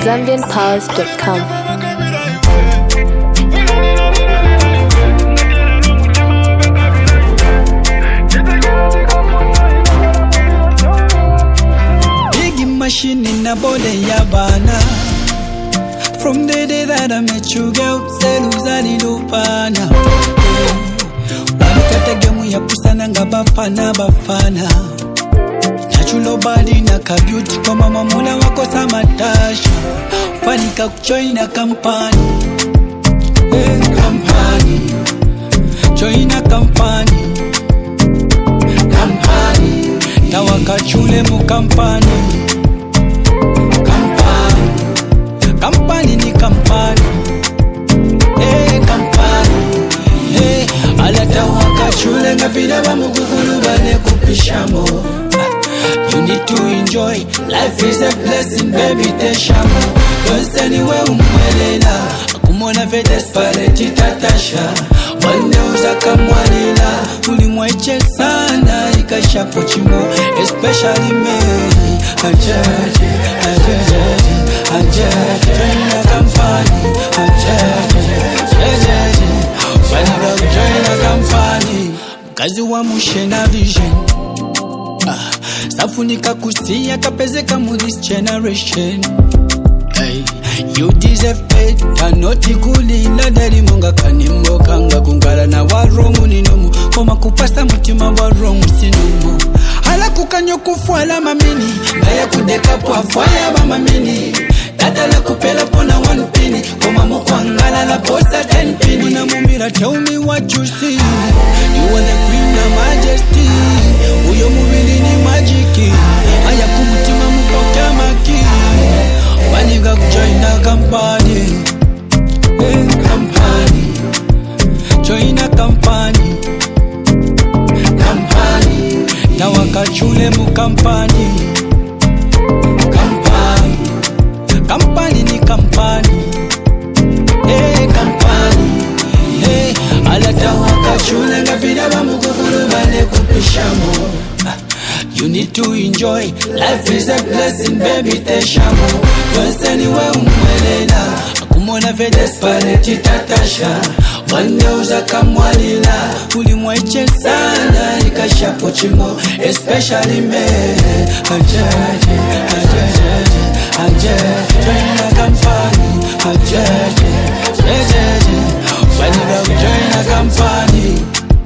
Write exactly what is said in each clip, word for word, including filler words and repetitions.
zambian powers dot com. Machine in a body yabana. From the day that I met you, girl, said uzani lupana. Wanikata gemu ya pusana nga bafana bafana. Nachulo body na kabyuti kwa mama muna wako samatasha. Fanika kuchoina kampani. Hey, kampani. Choina kampani. Kampani. Na wakachule mu kampani. Kampani ni kampani, eh kampani, eh alata wakachule ngavila wa mugugulu bane kupishamo. You need to enjoy, life is a blessing baby teshamo. Don't anywhere umwelela, kumona ve desperate tatasha. Wande uza kamwalila, ulimweche sana ikasha pochimo. Especially me, ajaje, ajaje Ajaje, join kampani, ajaje, ajaje, waniga join kampani. Mkazi wa mushena vision, ah, safunika kusia kapezeka mu this generation. Hey, you deserve better, not kulila dari munga kanimbo kanga kungala na warongu ninomu. Koma kupasa mutima warongu sinumu. Hala kukanyo kufuala mamini, gaya kudeka kwa faya ba mamini. Dada la kupela pona one penny. Koma mukwangala la posa ten penny. Muna mumira tell me what you see. You are the queen of majesty. Uyo mubili ni magiki. Aya kumutima mupoka maki. Waniga kujoina kampani. Eh kampani. Joina kampani. Kampani. Na wakachule mu kampani. Kampani ni kampani, eh kampani, eh alata wakachule ngavila wa mugugulu bane kupishamo. You need to enjoy, life is a blessing baby teshamo. Don't anywhere umwelela, kumona ve desperate tatasha. Wande uza kamwalila, ulimweche sana ikasha pochimo. Especially me, ajaje, ajaje Ajaje, join kampani, ajaje, ajaje, waniga join kampani.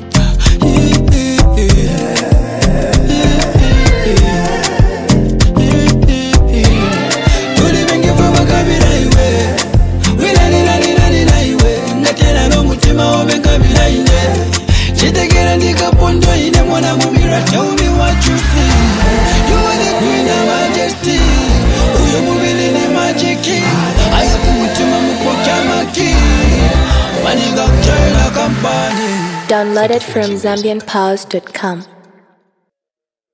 Tuli bengi vuba kabila iwe, wila nila nila nila iwe. Ngatela no mutima obe kabila ine. Chitegera ndika pondo ine mwana mumira. Tell me what you see. You are the queen of majesty. Uyo mubili ni magiki. Aya kumutima mupoka maki. Waniga kujoina kampani. Downloaded from zambian powers dot com.